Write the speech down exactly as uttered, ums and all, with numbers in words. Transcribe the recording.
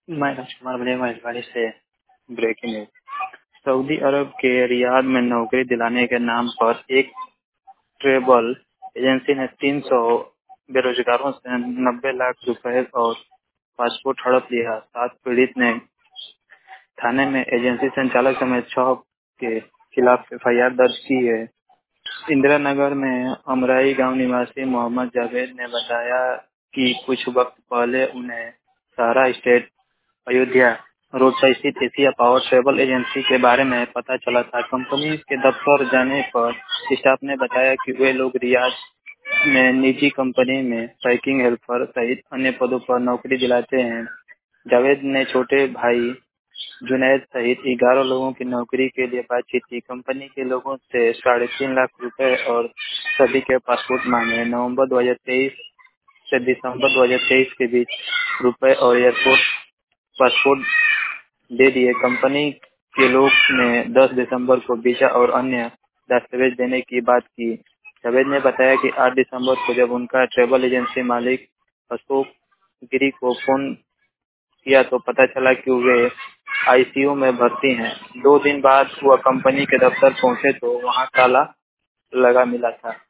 मैं राजकुमार बड़े महेशवाड़ी से ब्रेकिंग न्यूज। सऊदी अरब के रियाद में नौकरी दिलाने के नाम पर एक ट्रैवल एजेंसी ने तीन सौ बेरोजगारों से नब्बे लाख रुपए और पासपोर्ट हड़प लिया। सात पीड़ित ने थाने में एजेंसी संचालक समेत छह के खिलाफ एफ आई आर दर्ज की है। इंदिरा नगर में अमराई गांव निवासी मोहम्मद जावेद ने बताया कि कुछ वक्त पहले उन्हें सहारा स्टेट अयोध्या रोड पर स्थित एशिया पावर ट्रेवल एजेंसी के बारे में पता चला था। कंपनी के दफ्तर जाने पर स्टाफ ने बताया कि वे लोग रियाद में निजी कंपनी में पैकिंग हेल्पर सहित अन्य पदों पर नौकरी दिलाते हैं। जावेद ने छोटे भाई जुनैद सहित ग्यारह लोगों की नौकरी के लिए बातचीत की। कंपनी के लोगों से साढ़े तीन लाख रुपए और सभी के पासपोर्ट मांगे। नवंबर दो हज़ार तेईस से दिसंबर दो हज़ार तेईस के बीच रुपए और एयरपोर्ट पासपोर्ट दे दिए। कंपनी के लोग ने दस दिसंबर को वीजा और अन्य दस्तावेज देने की बात की। जावेद ने बताया कि आठ दिसंबर को जब उनका ट्रैवल एजेंसी मालिक अशोक गिरी को फोन किया तो पता चला कि वे आई सी यू में भर्ती हैं। दो दिन बाद वह कंपनी के दफ्तर पहुंचे तो वहां ताला लगा मिला था।